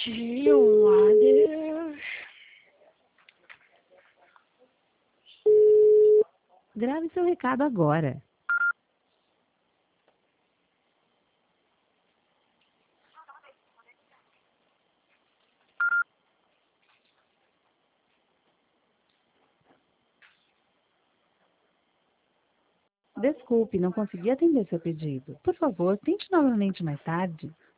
Adeus. Grave seu recado agora. Desculpe, não consegui atender seu pedido. Por favor, tente novamente mais tarde.